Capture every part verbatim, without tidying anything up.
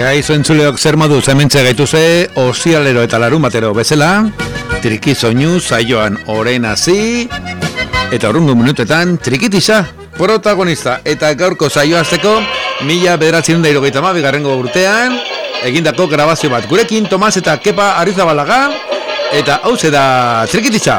Kaixo entzuleok zer moduz hementxe gaituze ostialero eta larumatero bezala, triki soinu saioan orain hasi eta urrungo minutetan trikitisa protagonista eta gaurko saioa hasteko mila bederatziehun eta hirurogeita hamabigarrengo urtean egindako grabazio bat gurekin Tomas eta Kepa Arrizabalaga eta hauze da trikitisa.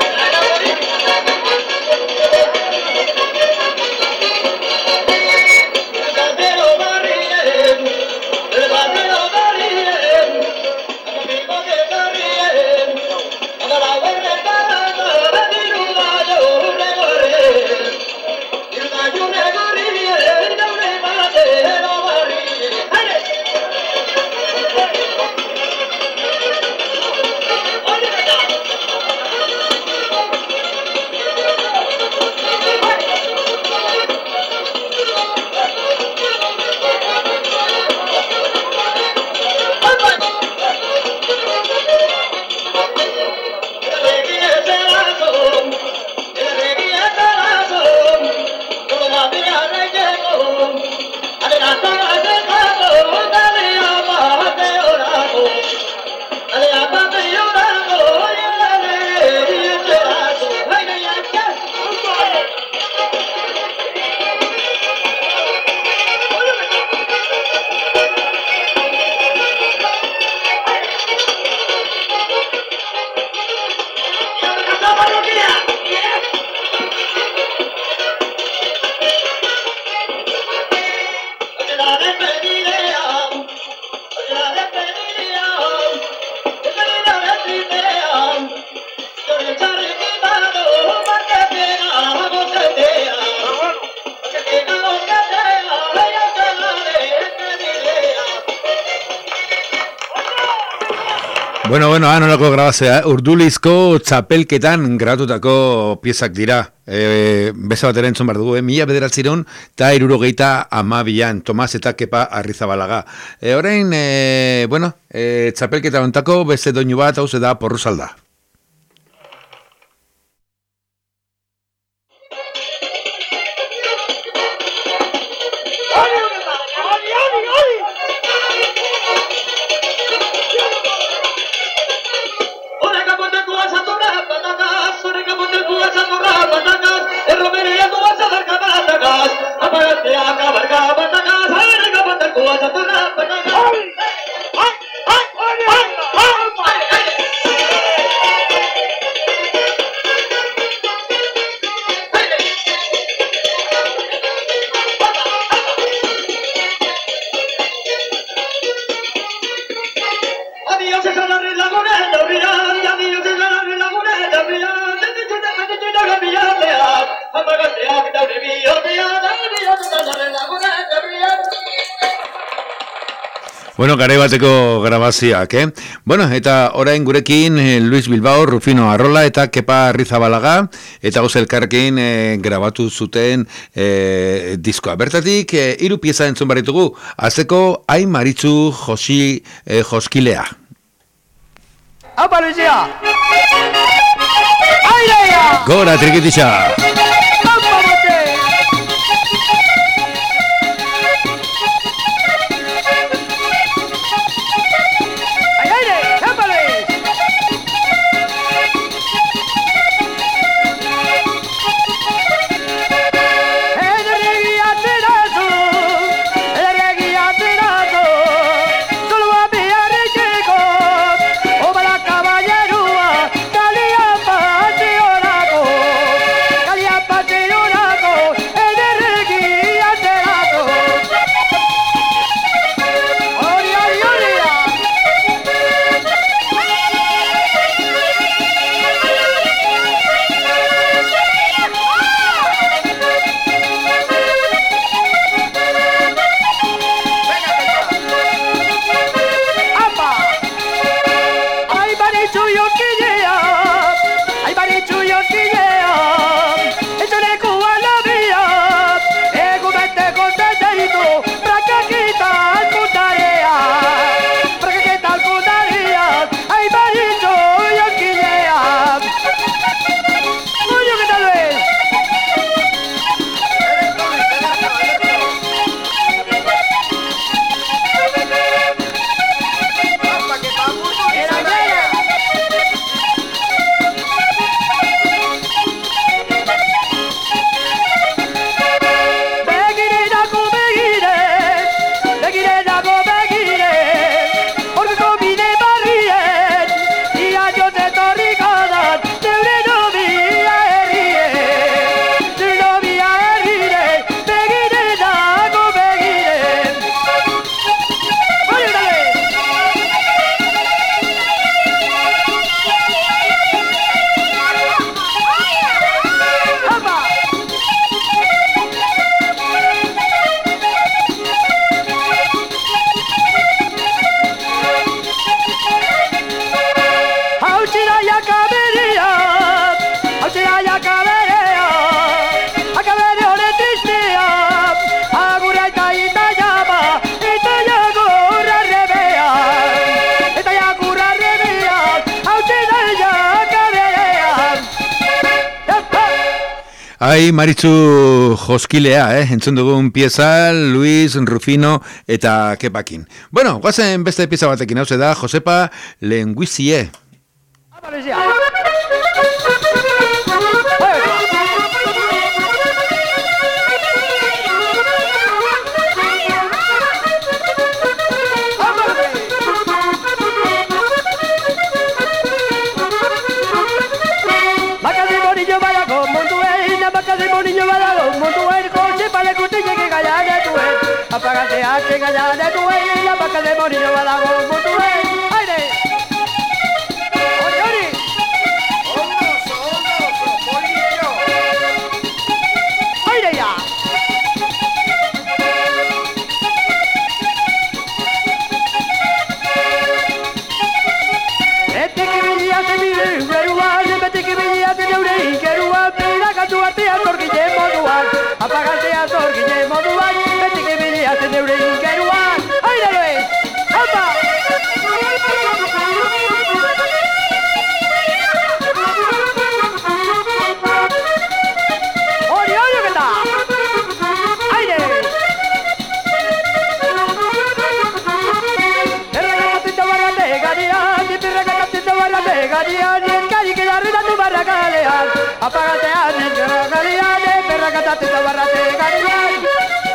Bueno, bueno, anolako grabazioa, Urdulizko txapelketan gratutako piezak dira. E, beza bat ere entzun behar dugu, eh? Mila bederatziehun eta hirurogeita hamabian, Tomas eta Kepa Arrizabalaga. E, orain, e, bueno, e, txapelketa hontako beste doinu bat, hauze da Porrusalda. Bueno, garai bateko grabazioak, eh? Bueno, eta orain gurekin eh, Luis Bilbao, Rufino Arrola eta Kepa Arrizabalaga eta goz elkarrekin eh, grabatu zuten eh, diskoa. Bertatik, eh, hiru pieza entzun baritugu, azteko Ai Maritzu Josi eh, Joskilea. Apa, Lucia! Airea! Gora, trikitisa! Ai, Maritxu Joskilea, eh? Entzun dugun pieza, Luis Rufino eta Kepakin. Bueno, guazen beste pieza batekin, hau da, Josepa Lenguizie. Aparezia! Apágate, hace callar de tu wey, la vaca de morillo va a la voz, tu wey, aire. ¡Oye, oye! ¡Hombros, hombros, morillo! ¡Aire ya! Este que venía se mire, reruá, este que venía se neure, que ruá, pera, catuate, a torquille, modual. Apágate, a torquille, modual. Hace de un caruán, ¡ay, Luis! ¡Opa! ¡Oye, oye, qué tal! ¡Aire! Perra gatita barrate, gadián, y perra gatita barrate, gadián, y el cari que la rida tu barra galeán. Apágate, ane, perra galeán, perra gatita barrate, gadián.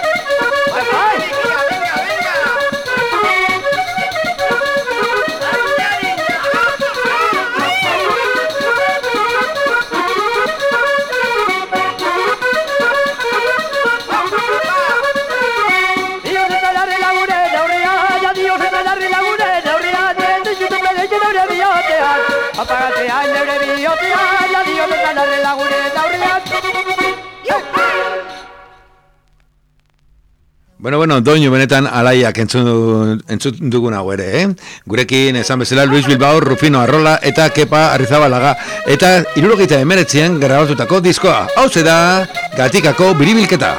Apágate, ay, neure biotea, ya dio de ganar el laguneta, urriat. Bueno, bueno, doinu benetan alaiak entzun, entzun dugun hau ere, eh? Gurekin esan bezala Luis Bilbao, Rufino Arrola eta Kepa Arrizabalaga. Eta hirurogeita hemeretzian grabatutako diskoa. Hau da Gatikako biribilketa.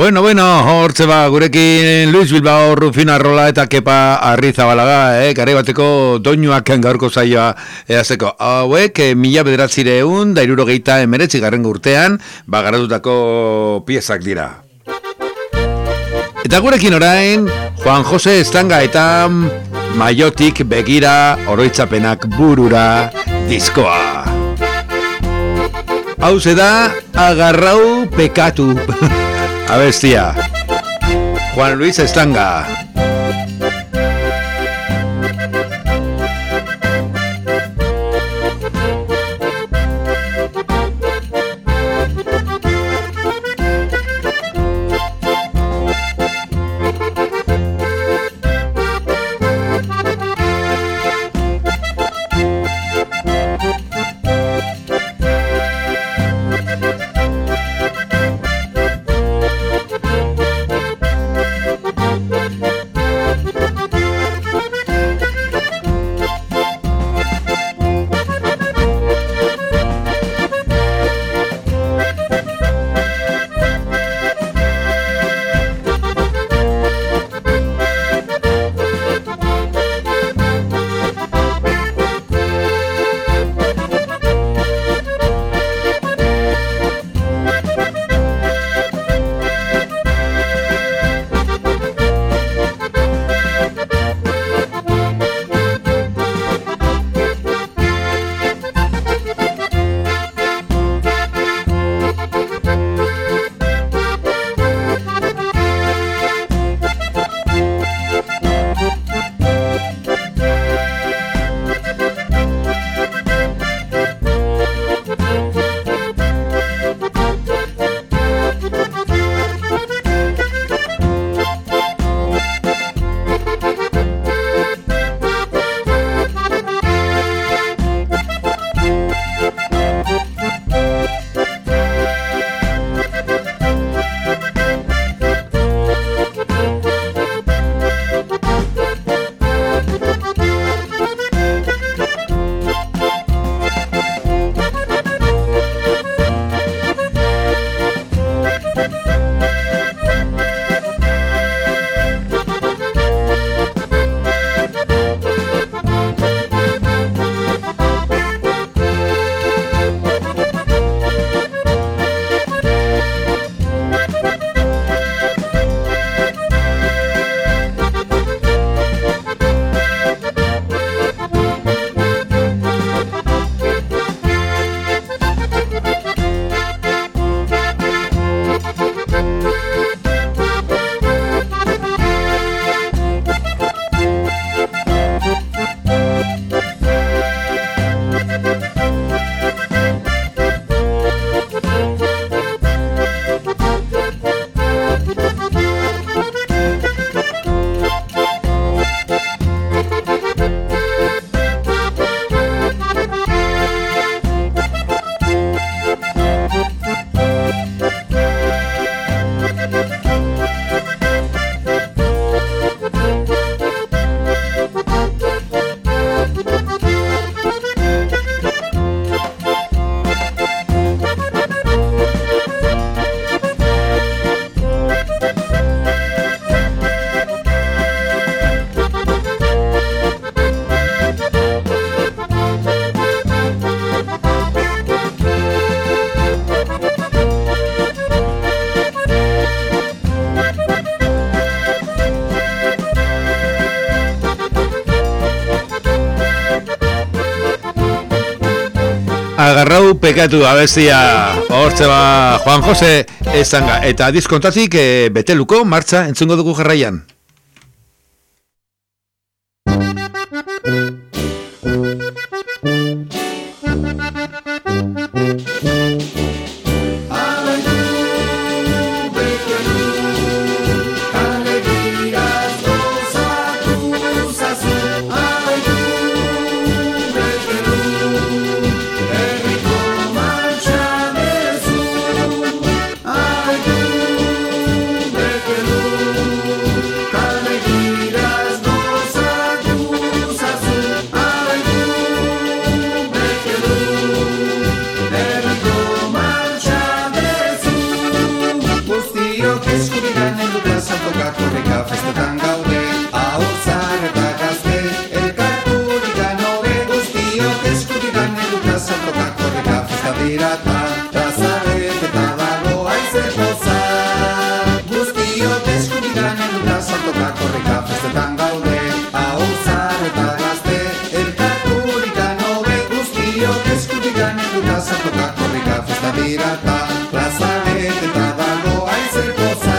Bueno, bueno, hortze ba, gurekin Luis Bilbao, Rufina Rola eta Kepa Arrizabalaga, eh, garai bateko doinuak gaurko zaioa eazeko. Hauek, eh, mila bederatzireun, da irurogeita emeretzi garren urtean, ba, garatutako piezak dira. Eta gurekin orain, Juan Jose Estanga eta Maiotik begira oroitzapenak burura diskoa. Hau da, agarrau pekatu. Abestia. Juan Luis Estanga. Agarrau pekatu abestia. Hortze ba Juan Jose Estanga. Eta diskontatik e, beteluko martxa entzungo dugu jarraian. eskudikan eduka saltoka korrika festa dira ta Plazarete eta dago aize poza Guztiok eskudikan eduka saltoka korrika festetan gaude Ahozar eta gazte elkarturikan hobe Guztiok eskudikan eduka saltoka korrika festa dira ta Plazarete eta dago aize poza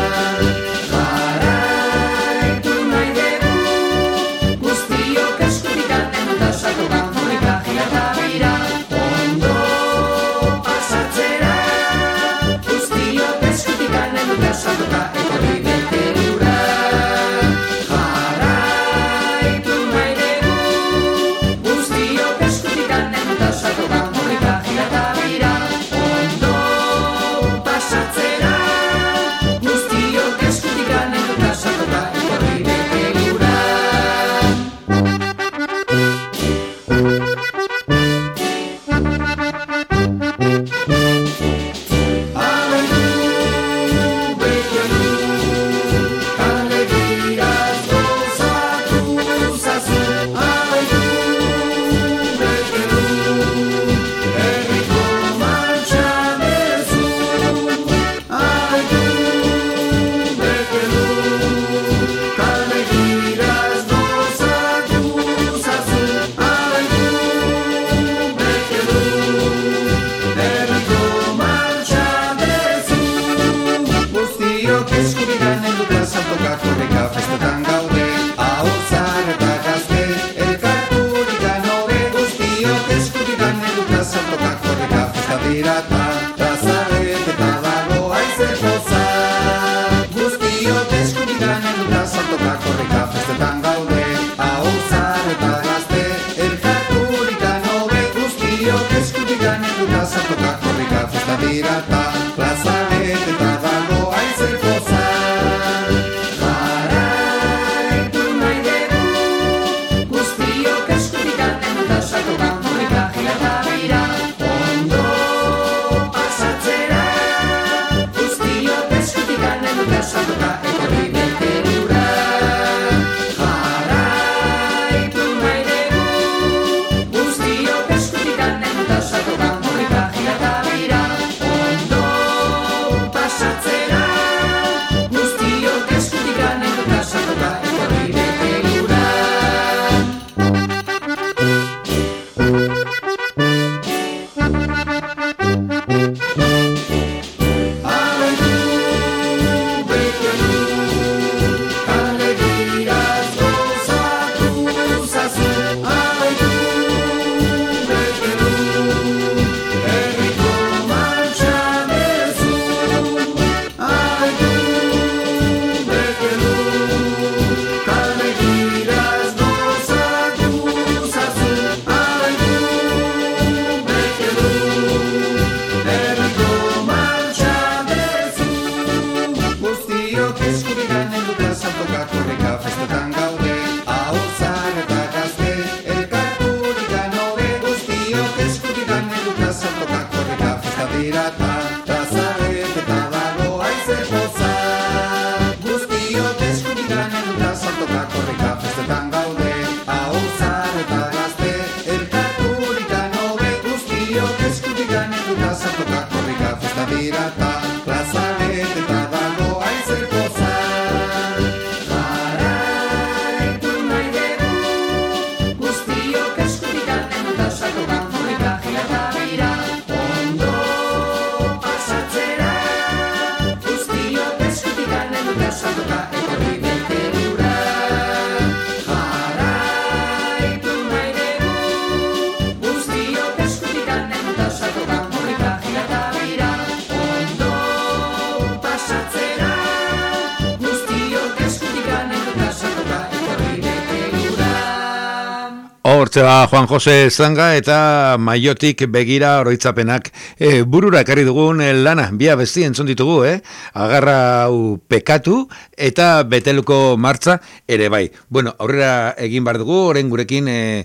Hortzea Juan Jose Zanga eta Maiotik begira oroitzapenak e, burura ekarri dugun e, lana, bia besti entzun ditugu, eh? Agarra hau pekatu eta beteluko martza ere bai. Bueno, aurrera egin bar dugu, orain gurekin e,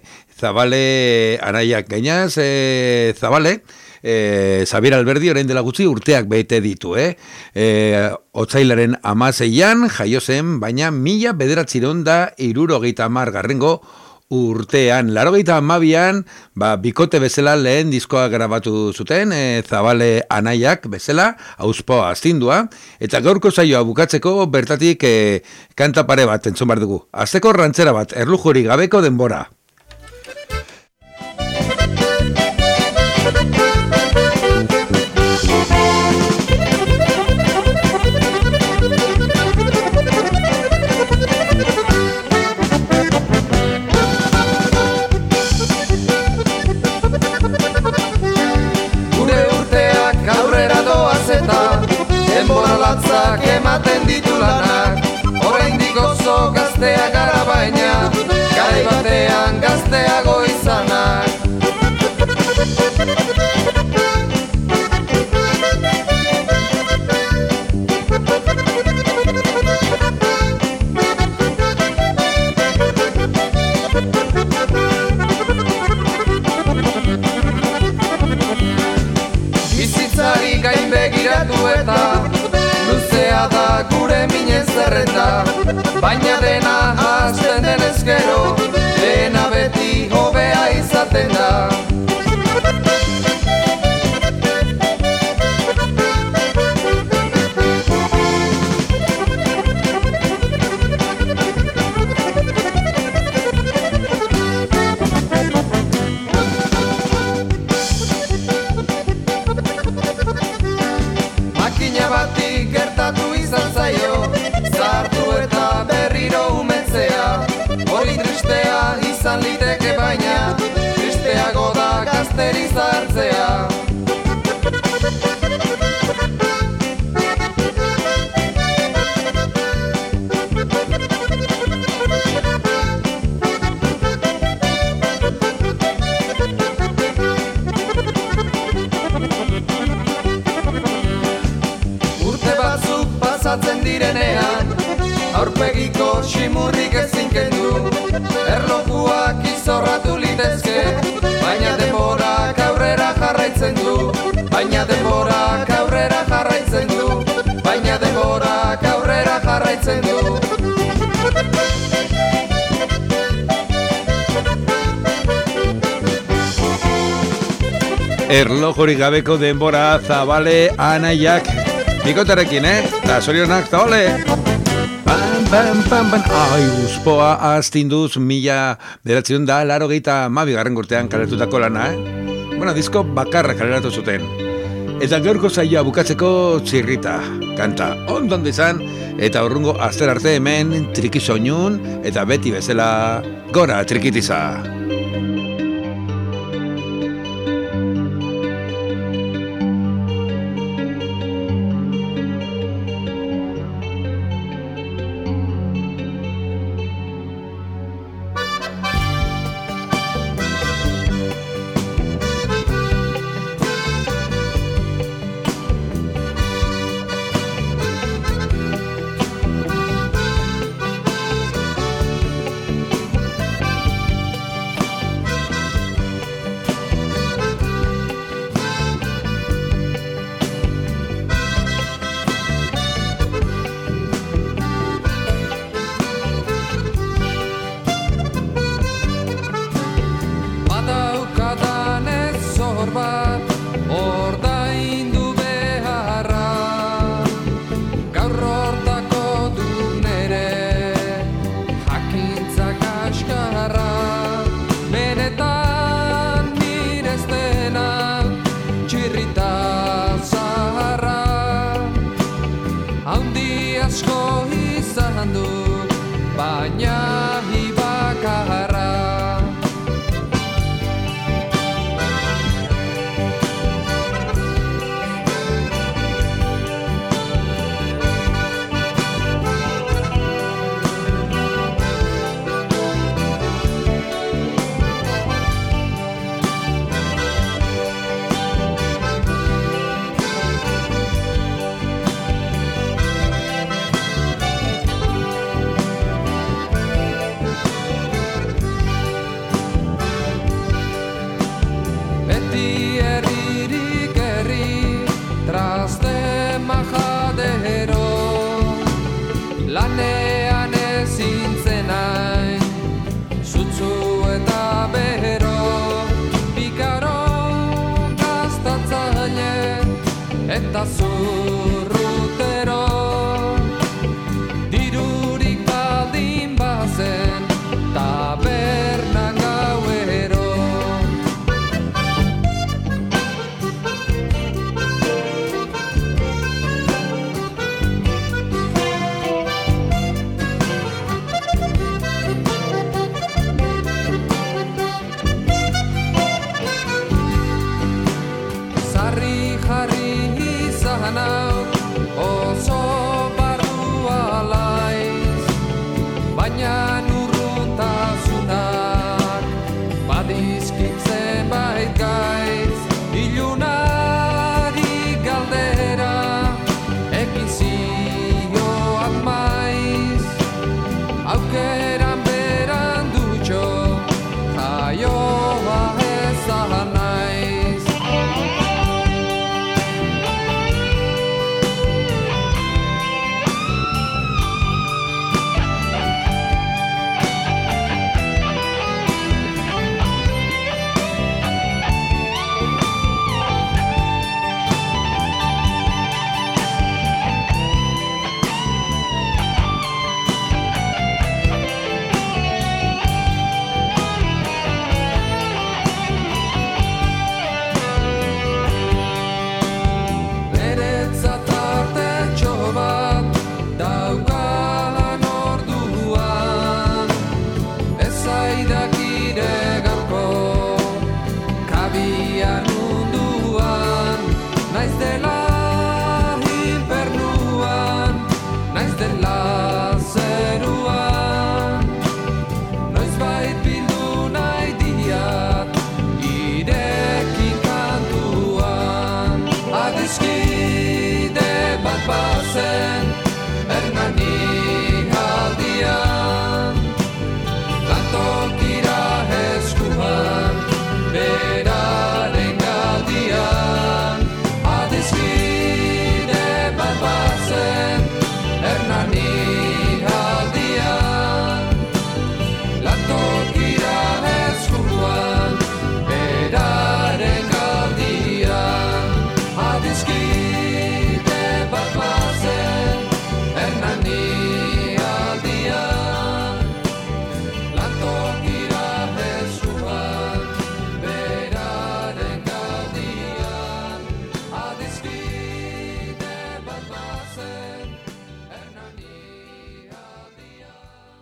Zabale Anaiak gainaz, e, Zabale, e, Xabier Alberdi orain dela gutxi urteak bete ditu, eh? E, Otsailaren hamaseian jaio zen, baina mila bederatziehun eta hirurogeita hamar garrengo urtean. Laurogeita hamabian, ba, bikote bezala lehen diskoa grabatu zuten, e, Zabale anaiak bezala, Auzpoa astindua, eta gaurko saioa bukatzeko bertatik e, kanta pare bat entzun behar dugu. Azteko rantzera bat, erlujurik gabeko denbora. Denbora latzak ematen ditu lanak, oraindik oso gaztea gara baina, garai batean gazteago izanak. Bizitzari gain begiratu eta luzea da gure minez zerrenda, baina dena hasten denez gero, dena beti hobea izaten da. Makina bati gertatu izan zaio, zartu eta berriro umetzea, hori tristea izan liteke baina, tristeago da gazteri zartzea. Pasatzen direnean, aurpegiko simurrik ezin kendu, erlojuak izorratu litezke, baina denborak aurrera jarraitzen du, baina denborak aurrera jarraitzen du, baina denborak aurrera jarraitzen du. Erlojurik gabeko denbora Zabale anaiak bikotarekin, eh? Ta zorionak, Zabale! Pam, pam, pam, pam. Ai, Auzpoa astinduz mila bederatziehun da laurogeita hamabigarren urtean kalertutako lana, eh? Bueno, disko bakarra kaleratu zuten. Eta gaurko saioa bukatzeko Txirrita kanta ondon izan, eta urrungo aster arte hemen Trikisoinun, eta beti bezala gora trikitiza! eta zurrutero, dirurik baldin bazen tabernan gauero. Hau oso barrua laiz, baina urruntasunak badizkitzen bait gaiz. Ilunari galdera ekin zioan maiz, aukeran beran dutxo jaioa ezan naiz. Daukan orduan, ez zaidakire gaurko kabian